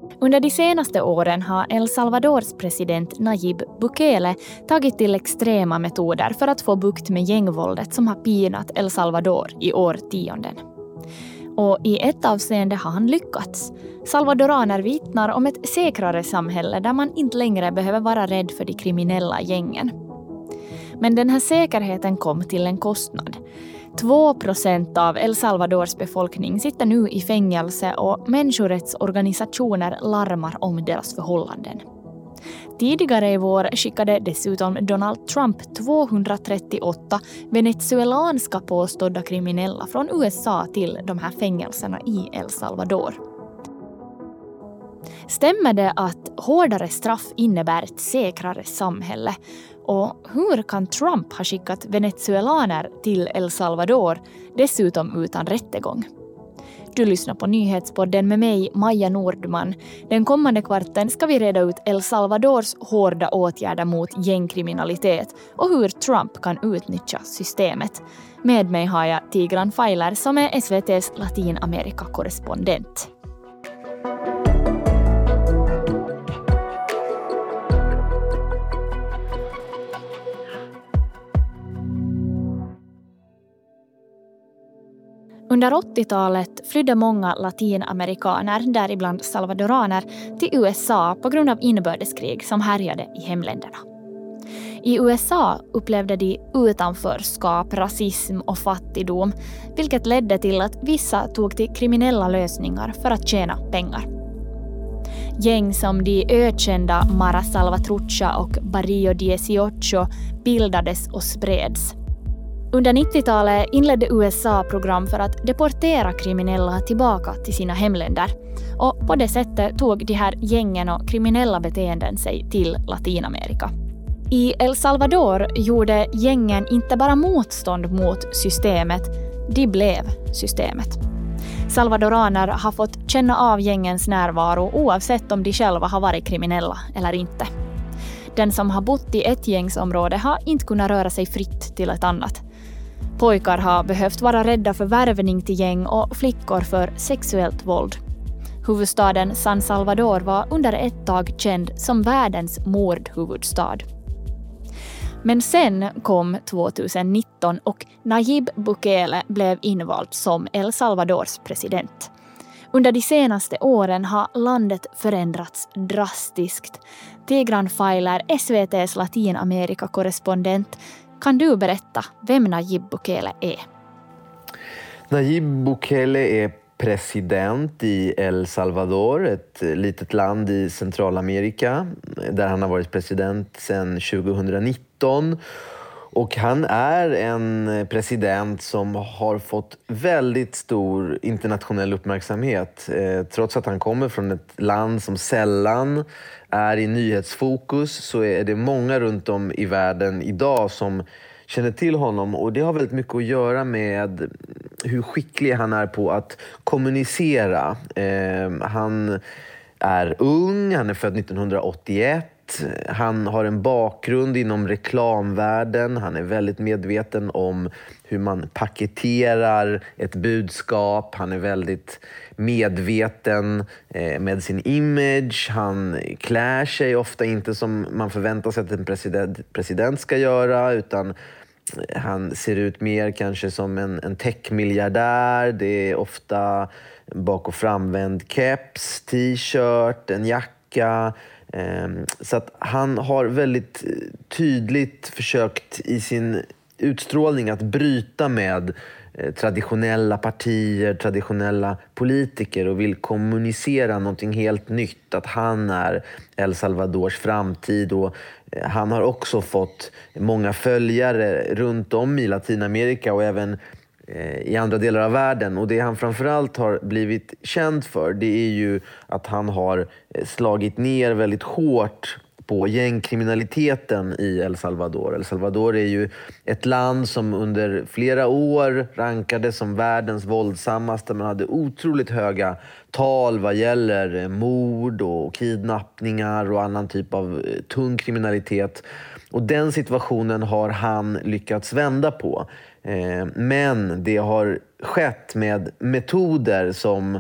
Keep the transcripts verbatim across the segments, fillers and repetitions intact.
Under de senaste åren har El Salvadors president Nayib Bukele tagit till extrema metoder för att få bukt med gängvåldet som har pinat El Salvador i årtionden. Och i ett avseende har han lyckats. Salvadoraner vittnar om ett säkrare samhälle där man inte längre behöver vara rädd för de kriminella gängen. Men den här säkerheten kom till en kostnad. Två procent av El Salvadors befolkning sitter nu i fängelse och människorättsorganisationer larmar om deras förhållanden. Tidigare i vår skickade dessutom Donald Trump tvåhundratrettioåtta venezuelanska påstådda kriminella från U S A till de här fängelserna i El Salvador. Stämmer det att hårdare straff innebär ett säkrare samhälle? Och hur kan Trump ha skickat venezuelaner till El Salvador, dessutom utan rättegång? Du lyssnar på nyhetspodden med mig, Maja Nordman. Den kommande kvarten ska vi reda ut El Salvadors hårda åtgärder mot gängkriminalitet och hur Trump kan utnyttja systemet. Med mig har jag Tigran Feiler som är S V T:s Latinamerika-korrespondent. Under åttiotalet flydde många latinamerikaner, däribland salvadoraner, till U S A på grund av inbördeskrig som härjade i hemländerna. I U S A upplevde de utanförskap, rasism och fattigdom, vilket ledde till att vissa tog till kriminella lösningar för att tjäna pengar. Gäng som de ökända Mara Salvatrucha och Barrio dieciocho bildades och spreds. Under nittiotalet inledde U S A program för att deportera kriminella tillbaka till sina hemländer. Och på det sättet tog de här gängen och kriminella beteenden sig till Latinamerika. I El Salvador gjorde gängen inte bara motstånd mot systemet, de blev systemet. Salvadoraner har fått känna av gängens närvaro oavsett om de själva har varit kriminella eller inte. Den som har bott i ett gängsområde har inte kunnat röra sig fritt till ett annat. Pojkar har behövt vara rädda för värvning till gäng och flickor för sexuellt våld. Huvudstaden San Salvador var under ett tag känd som världens mordhuvudstad. Men sen kom tjugonitton och Nayib Bukele blev invald som El Salvadors president. Under de senaste åren har landet förändrats drastiskt. Tigran Feiler, S V T:s Latinamerika-korrespondent. Kan du berätta vem Nayib Bukele är? Nayib Bukele är president i El Salvador, ett litet land i Centralamerika där han har varit president sedan tjugonitton. Och han är en president som har fått väldigt stor internationell uppmärksamhet. Eh, trots att han kommer från ett land som sällan är i nyhetsfokus så är det många runt om i världen idag som känner till honom. Och det har väldigt mycket att göra med hur skicklig han är på att kommunicera. Eh, han är ung, han är född nittonhundraåttioett. Han har en bakgrund inom reklamvärlden. Han är väldigt medveten om hur man paketerar ett budskap. Han är väldigt medveten med sin image. Han klär sig ofta inte som man förväntar sig att en president, president ska göra, utan han ser ut mer kanske som en, en techmiljardär. Det är ofta bak- och framvänd keps, t-shirt, en jacka. Så att han har väldigt tydligt försökt i sin utstrålning att bryta med traditionella partier, traditionella politiker och vill kommunicera någonting helt nytt. Att han är El Salvadors framtid, och han har också fått många följare runt om i Latinamerika och även i andra delar av världen. Och det han framförallt har blivit känd för, det är ju att han har slagit ner väldigt hårt på gängkriminaliteten i El Salvador. El Salvador är ju ett land som under flera år rankades som världens våldsammaste. Man hade otroligt höga tal vad gäller mord och kidnappningar och annan typ av tung kriminalitet. Och den situationen har han lyckats vända på. Men det har skett med metoder som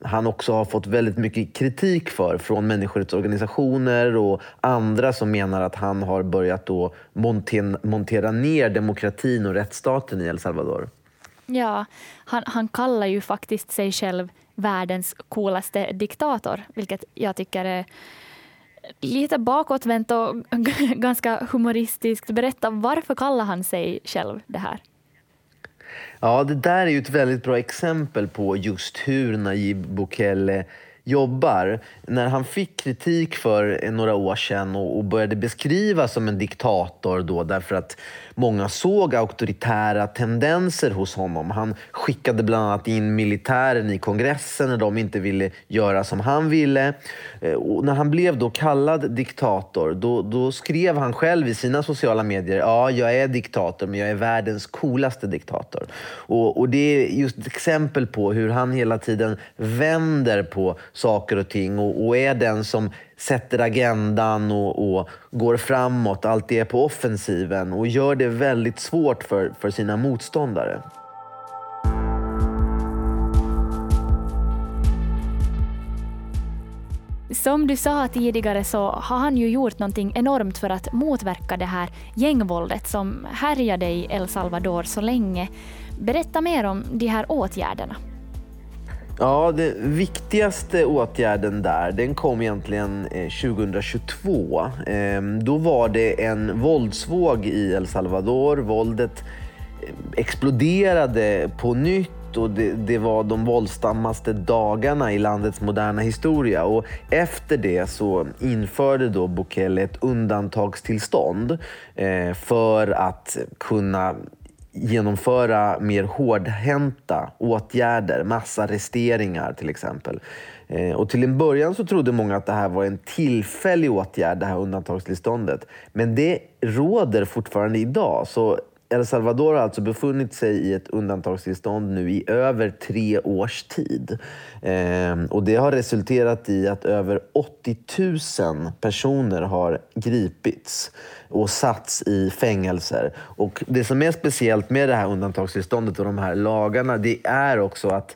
han också har fått väldigt mycket kritik för från människorättsorganisationer och andra som menar att han har börjat då montera, montera ner demokratin och rättsstaten i El Salvador. Ja, han, han kallar ju faktiskt sig själv världens coolaste diktator, vilket jag tycker är lite bakåtvänt och ganska humoristiskt. Berätta, varför kallar han sig själv det här? Ja, det där är ju ett väldigt bra exempel på just hur Nayib Bukele jobbar. När han fick kritik för några år sedan och började beskrivas som en diktator då, därför att många såg auktoritära tendenser hos honom. Han skickade bland annat in militären i kongressen när de inte ville göra som han ville. Och när han blev då kallad diktator, då, då skrev han själv i sina sociala medier: ja, jag är diktator, men jag är världens coolaste diktator. Och, och det är just ett exempel på hur han hela tiden vänder på saker och ting och, och är den som sätter agendan och, och går framåt, alltid är på offensiven och gör det väldigt svårt för, för sina motståndare. Som du sa tidigare så har han ju gjort någonting enormt för att motverka det här gängvåldet som härjade i El Salvador så länge. Berätta mer om de här åtgärderna. Ja, den viktigaste åtgärden där, den kom egentligen tjugohundratjugotvå. Då var det en våldsvåg i El Salvador. Våldet exploderade på nytt och det, det var de våldsammaste dagarna i landets moderna historia. Och efter det så införde då Bukele ett undantagstillstånd för att kunna genomföra mer hårdhänta åtgärder, massarresteringar till exempel. Eh, och till en början så trodde många att det här var en tillfällig åtgärd, det här undantagstillståndet. Men det råder fortfarande idag. Så El Salvador har alltså befunnit sig i ett undantagstillstånd nu i över tre års tid. Eh, och det har resulterat i att över åttio tusen personer har gripits och satts i fängelser. Och det som är speciellt med det här undantagstillståndet och de här lagarna, det är också att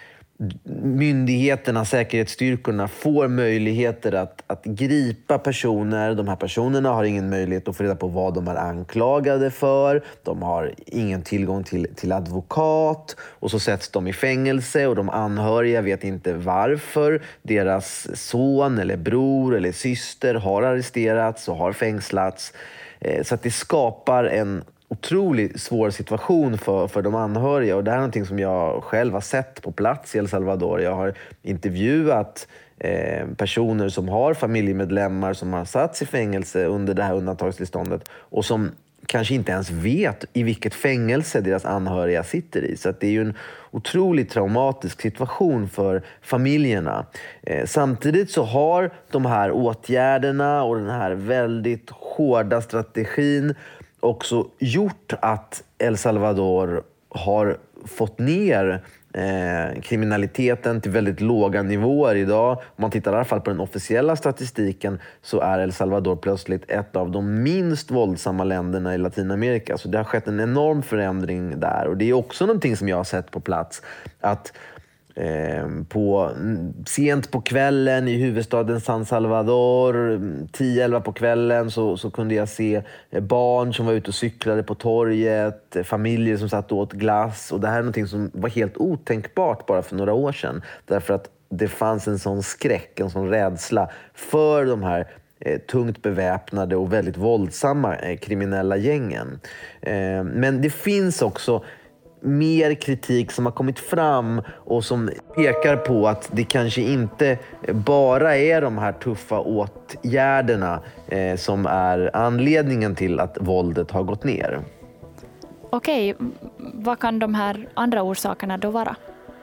myndigheterna, säkerhetsstyrkorna får möjligheter att, att gripa personer. De här personerna har ingen möjlighet att få reda på vad de är anklagade för. De har ingen tillgång till, till advokat och så sätts de i fängelse och de anhöriga vet inte varför deras son eller bror eller syster har arresterats och har fängslats. Så att det skapar en otroligt svår situation för, för de anhöriga, och det här är någonting som jag själv har sett på plats i El Salvador. Jag har intervjuat eh, personer som har familjemedlemmar som har satts i fängelse under det här undantagstillståndet och som kanske inte ens vet i vilket fängelse deras anhöriga sitter i. Så att det är ju en otroligt traumatisk situation för familjerna. Eh, samtidigt så har de här åtgärderna och den här väldigt hårda strategin också gjort att El Salvador har fått ner eh, kriminaliteten till väldigt låga nivåer idag. Om man tittar i alla fall på den officiella statistiken så är El Salvador plötsligt ett av de minst våldsamma länderna i Latinamerika. Så det har skett en enorm förändring där. Och det är också någonting som jag har sett på plats, att Eh, på, sent på kvällen i huvudstaden San Salvador, tio elva på kvällen, så, så kunde jag se barn som var ute och cyklade på torget, familjer som satt och åt glass. Och det här är någonting som var helt otänkbart bara för några år sedan, därför att det fanns en sån skräck, en sån rädsla för de här eh, tungt beväpnade och väldigt våldsamma eh, kriminella gängen. Eh, men det finns också mer kritik som har kommit fram och som pekar på att det kanske inte bara är de här tuffa åtgärderna eh, som är anledningen till att våldet har gått ner. Okej, vad kan de här andra orsakerna då vara?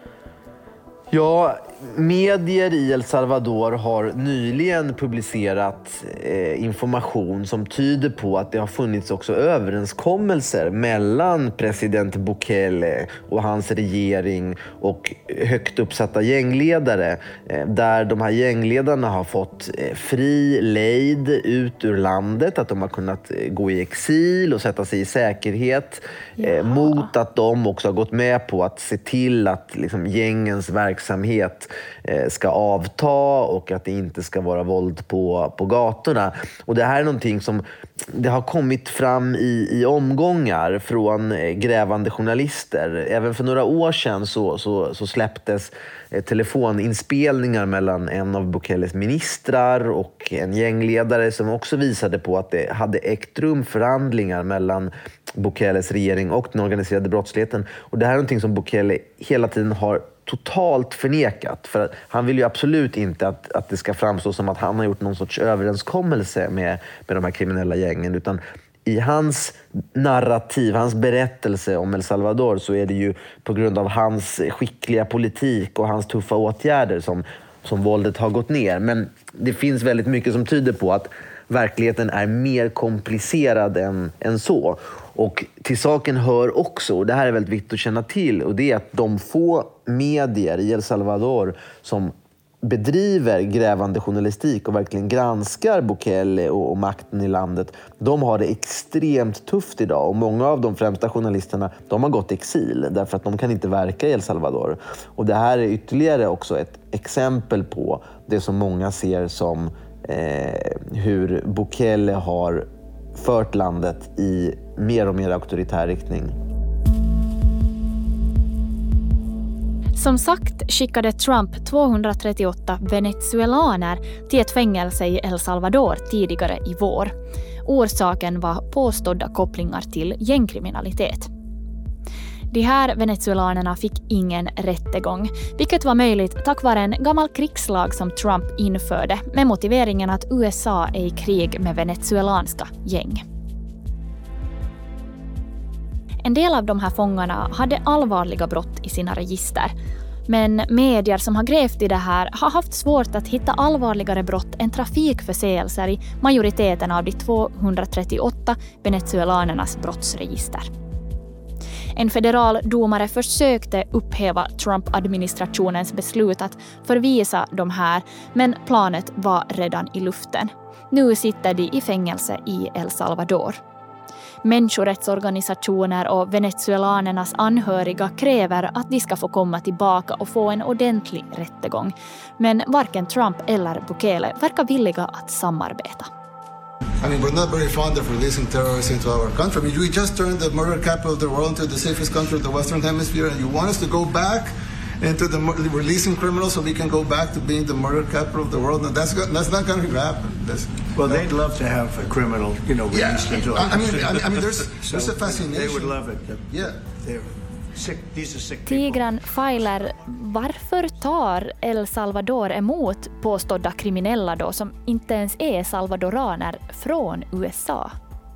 Ja, medier i El Salvador har nyligen publicerat eh, information som tyder på att det har funnits också överenskommelser mellan president Bukele och hans regering och högt uppsatta gängledare, eh, där de här gängledarna har fått eh, fri lejd ut ur landet, att de har kunnat eh, gå i exil och sätta sig i säkerhet eh, mot att de också har gått med på att se till att liksom, gängens verksamhet verksamhet eh, ska avta och att det inte ska vara våld på, på gatorna. Och det här är någonting som det har kommit fram i, i omgångar från eh, grävande journalister. Även för några år sedan så, så, så släpptes eh, telefoninspelningar mellan en av Bukelles ministrar och en gängledare som också visade på att det hade ägt rum förhandlingar mellan Bukelles regering och den organiserade brottsligheten. Och det här är någonting som Bukele hela tiden har totalt förnekat. För att han vill ju absolut inte att, att det ska framstå som att han har gjort någon sorts överenskommelse med, med de här kriminella gängen. Utan i hans narrativ, hans berättelse om El Salvador så är det ju på grund av hans skickliga politik och hans tuffa åtgärder som, som våldet har gått ner. Men det finns väldigt mycket som tyder på att verkligheten är mer komplicerad än, än så. Och till saken hör också, och det här är väldigt viktigt att känna till, och det är att de få medier i El Salvador som bedriver grävande journalistik och verkligen granskar Bukele och, och makten i landet, de har det extremt tufft idag. Och många av de främsta journalisterna, de har gått i exil därför att de kan inte verka i El Salvador. Och det här är ytterligare också ett exempel på det som många ser som eh, hur Bukele har fört landet i mer och mer auktoritär riktning. Som sagt skickade Trump tvåhundratrettioåtta venezuelaner till ett fängelse i El Salvador tidigare i vår. Orsaken var påstådda kopplingar till gängkriminalitet. De här venezuelanerna fick ingen rättegång, vilket var möjligt tack vare en gammal krigslag som Trump införde med motiveringen att U S A är i krig med venezuelanska gäng. En del av de här fångarna hade allvarliga brott i sina register. Men medier som har grävt i det här har haft svårt att hitta allvarligare brott än trafikförseelser i majoriteten av de tvåhundratrettioåtta venezuelanernas brottsregister. En federal domare försökte upphäva Trump-administrationens beslut att förvisa de här, men planet var redan i luften. Nu sitter de i fängelse i El Salvador. Människorättsorganisationer och venezuelanernas anhöriga kräver att de ska få komma tillbaka och få en ordentlig rättegång. Men varken Trump eller Bukele verkar villiga att samarbeta. I mean, we're not very fond of releasing terrorists into our country. I mean, we just turned the murder capital of the world into the safest country of the Western Hemisphere, and you want us to go back into the releasing criminals so we can go back to being the murder capital of the world? And that's that's not going to happen. That's, well, they'd love to have a criminal, you know, released yeah, into. I mean, I mean, I mean, there's so there's a fascination. They would love it. Yeah. They're sick. These are sick people. Tigran Feiler, varför tar El Salvador emot påstådda kriminella då som inte ens är salvadoraner från U S A?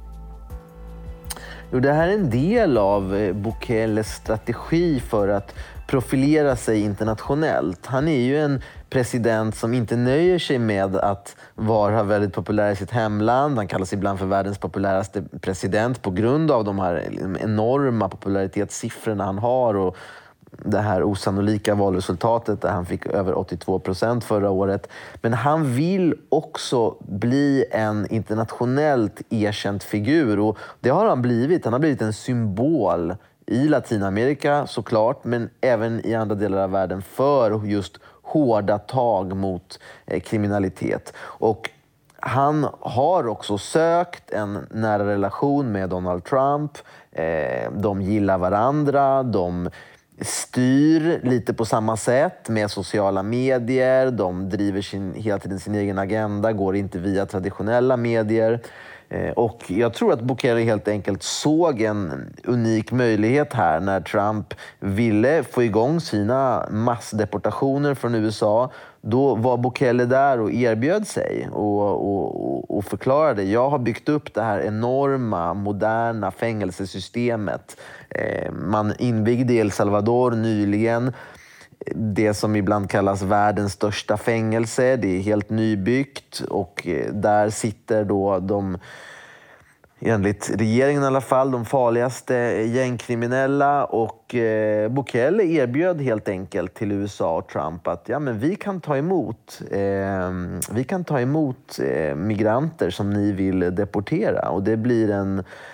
Jo, det här är en del av Bukeles strategi för att profilera sig internationellt. Han är ju en president som inte nöjer sig med att vara väldigt populär i sitt hemland. Han kallas ibland för världens populäraste president på grund av de här enorma popularitetssiffrorna han har och det här osannolika valresultatet där han fick över åttiotvå procent förra året. Men han vill också bli en internationellt erkänd figur och det har han blivit. Han har blivit en symbol i Latinamerika såklart, men även i andra delar av världen för just hårda tag mot eh, kriminalitet. Och han har också sökt en nära relation med Donald Trump. Eh, de gillar varandra, de styr lite på samma sätt med sociala medier. De driver sin, hela tiden sin egen agenda, går inte via traditionella medier. Och jag tror att Bukele helt enkelt såg en unik möjlighet här när Trump ville få igång sina massdeportationer från U S A. Då var Bukele där och erbjöd sig och, och, och förklarade: jag har byggt upp det här enorma, moderna fängelsesystemet. Man invigde i El Salvador nyligen det som ibland kallas världens största fängelse. Det är helt nybyggt och där sitter då de, enligt regeringen i alla fall, de farligaste gängkriminella. Och eh, Bukele erbjöd helt enkelt till U S A och Trump att ja, men vi kan ta emot, eh, vi kan ta emot eh, migranter som ni vill deportera. Och det blir en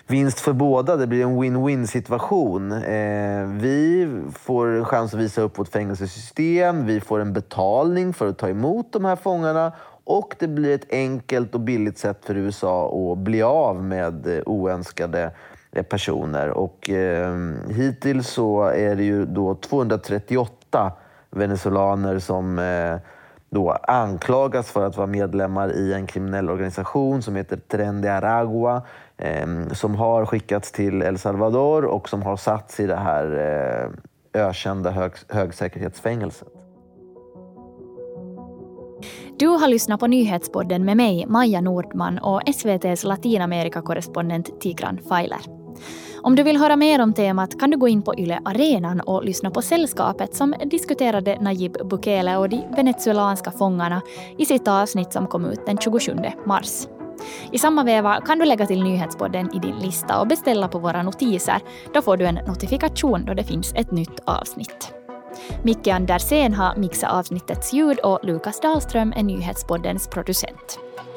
vinst för båda. Det blir en win-win situation. Eh, vi får en chans att visa upp vårt fängelsesystem. Vi får en betalning för att ta emot de här fångarna. Och det blir ett enkelt och billigt sätt för U S A att bli av med oönskade personer. Och eh, hittills så är det ju då tvåhundratrettioåtta venezuelaner som eh, då anklagas för att vara medlemmar i en kriminell organisation som heter Tren de Aragua, eh, som har skickats till El Salvador och som har satts i det här eh, ökända hög, högsäkerhetsfängelset. Du har lyssnat på Nyhetspodden med mig, Maja Nordman, och S V T:s Latinamerika-korrespondent Tigran Feiler. Om du vill höra mer om temat kan du gå in på Yle Arenan och lyssna på Sällskapet som diskuterade Nayib Bukele och de venezuelanska fångarna i sitt avsnitt som kom ut den tjugosjunde mars. I samma veva kan du lägga till Nyhetspodden i din lista och beställa på våra notiser. Då får du en notifikation då det finns ett nytt avsnitt. Micke Andersen har mixat avsnittets ljud och Lukas Dahlström är Nyhetspoddens producent.